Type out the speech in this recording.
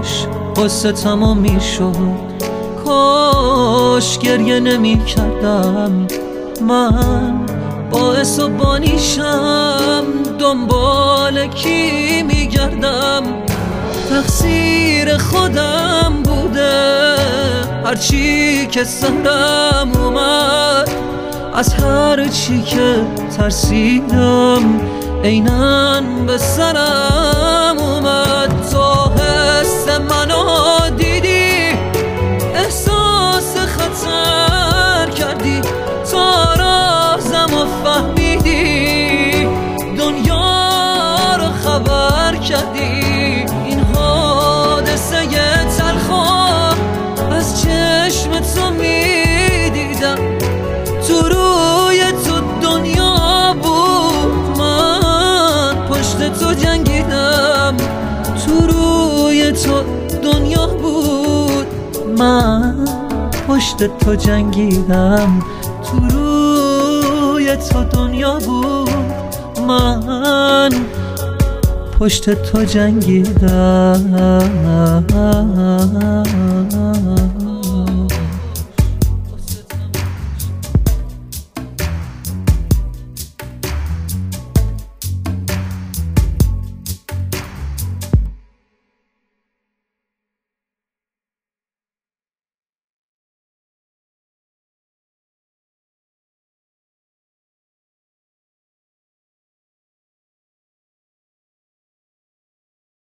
کاش قصه تمام میشد، کاش گریه نمی کردم. من باعث و بانیشم، دنبال کی میگردم؟ تقصیر خودم بوده، هرچی که سرم اومد، از هر چی که ترسیدم عیناً به سرم اومد. تو حس منو دیدی، احساس خطر کردی، تا رازمو فهمیدی، دنیا رو خبر کردی. این حادثه تلخو از چشم تو میدیدم، تو روی تو دنیا بود، من پشت تو جنگیدم. تو روی تو دنیا بود، من پشت تو جنگیدم. تو روی تو دنیا بود، من پشت تو جنگیدم.